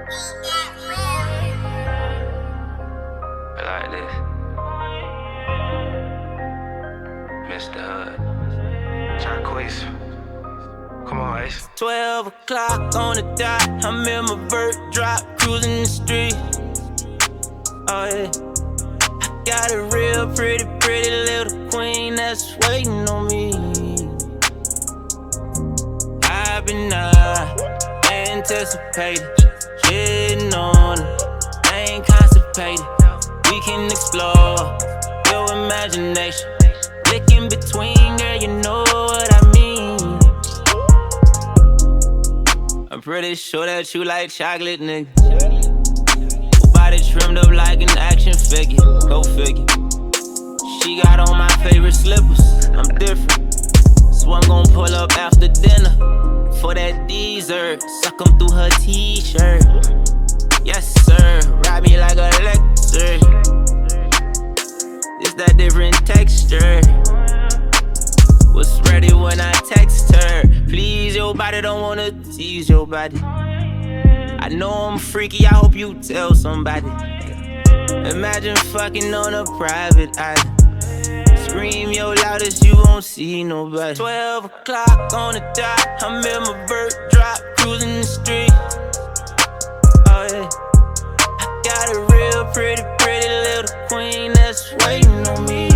Like this. Mr. Hood. Jacquees. Come on, Ace. 12 o'clock on the dot, I'm in my vert drop, cruising the street. Oh yeah, I got a real pretty little queen that's waiting on me. I've been anticipating, getting on it. I ain't constipated. We can explore your imagination. Look in between, girl, you know what I mean. I'm pretty sure that you like chocolate, nigga. Body trimmed up like an action figure. Go figure. She got on my favorite slippers. I'm different. So I'm gon' pull up after dinner for that dessert. Suck 'em through her t-shirt. Yes, sir. Ride me like a lecture. It's that different texture. Was ready when I text her. Please your body, don't wanna tease your body. I know I'm freaky, I hope you tell somebody. Imagine fucking on a private island. Scream your loudest, you won't see nobody. 12 o'clock on the dot, I'm in my vert drop, cruising the street. Oh yeah, I got a real pretty little queen that's waiting on me.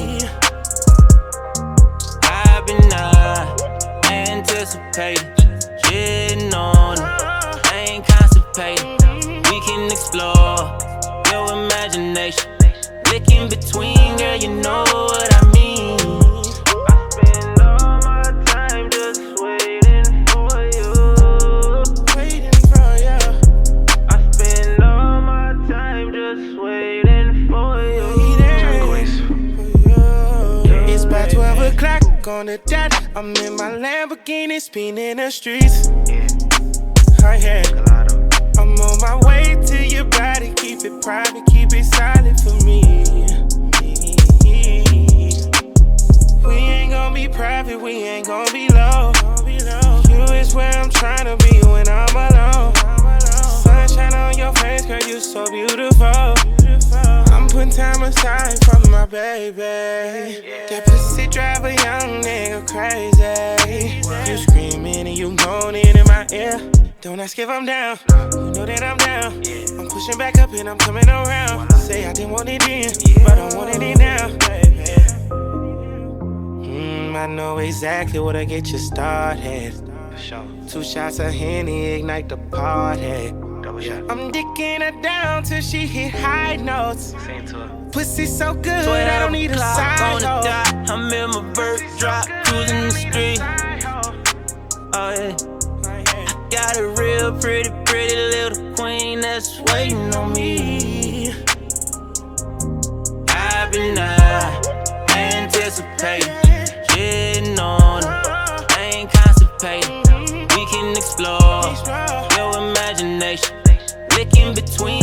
I've been anticipating, getting on it. I ain't constipated. We can explore your imagination. Look in between, girl, you know what I mean. I spend all my time just waiting for you. Waiting for you. I spend all my time just waiting for you. It's about 12 o'clock on the dot. I'm in my Lamborghini, spinning the streets. Oh yeah. I'm on my way to your body. Keep it private, keep it silent for me. We ain't gon' be private, we ain't gon' be low. You is where I'm tryna be when I'm alone. Sunshine on your face, girl, you so beautiful. I'm putting time aside for my baby. That pussy drive a young nigga crazy. You screaming and you moaning in my ear. Don't ask if I'm down, you know that I'm down. I'm pushing back up and I'm coming around. Say I didn't want it then, but I wanted it now. I know exactly what'll get you started. 2 shots of Henny, ignite the party. I'm dicking her down till she hit high notes. Pussy so good, I don't need a side hoe. I'm in my vert drop, cruising the street. Oh yeah, I got a real pretty little queen that's waiting on me. I've been anticipating, getting on it. I ain't constipated. We can explore your imagination. Look in between.